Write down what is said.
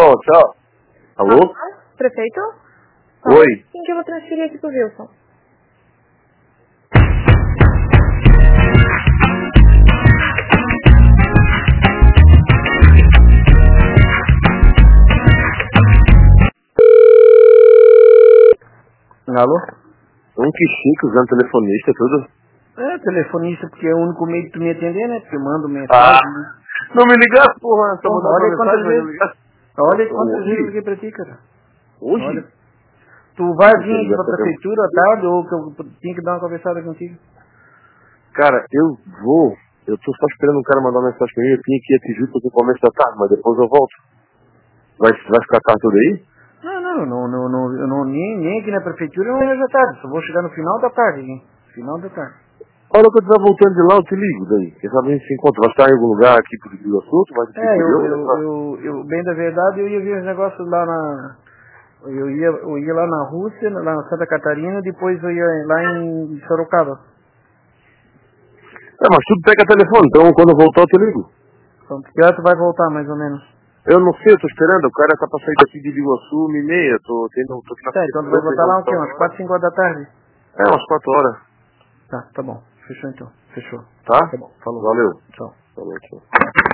bom, tchau. Alô? Prefeito? Oi. Quem que eu vou transferir aqui pro Wilson? Alô? Que chique usando telefonista, tudo. Telefonista, porque é o único meio de tu me atender, né? Porque eu mando mensagem. Ah, não me ligar, porra. Só mandar uma mensagem, mas não ligar. Olha quantas vezes eu liguei pra ti, cara. Hoje? Olha. Tu vai vir aqui pra prefeitura à tarde ou que eu tinha que dar uma conversada contigo? Cara, eu tô só esperando um cara mandar uma mensagem pra mim. Eu tinha que ir a Tijuca no começo da tarde, mas depois eu volto. Vai ficar tarde tudo aí? Não, nem aqui na prefeitura não é já tarde. Só vou chegar no final da tarde, hein? Final da tarde. A hora que eu estiver voltando de lá, eu te ligo daí. Quem sabe a gente se encontra. Vai estar em algum lugar aqui pro Rio Assunto, mas eu bem da verdade, eu ia ver os negócios lá na... Eu ia lá na Rússia, lá na Santa Catarina, depois eu ia lá em Sorocaba. Mas tudo pega telefone, então quando eu voltar eu te ligo. Então, que hora tu vai voltar, mais ou menos? Eu não sei, eu tô esperando. O cara tá pra sair daqui de Iguaçu, 1h30. Tô aqui na... Então tu vai voltar lá o quê? Umas 4, 5 horas da tarde? Umas 4 horas. Tá bom. Fechou então. Fechou. Tá? Tá bom. Falou. Valeu. Tchau. Falou, tchau.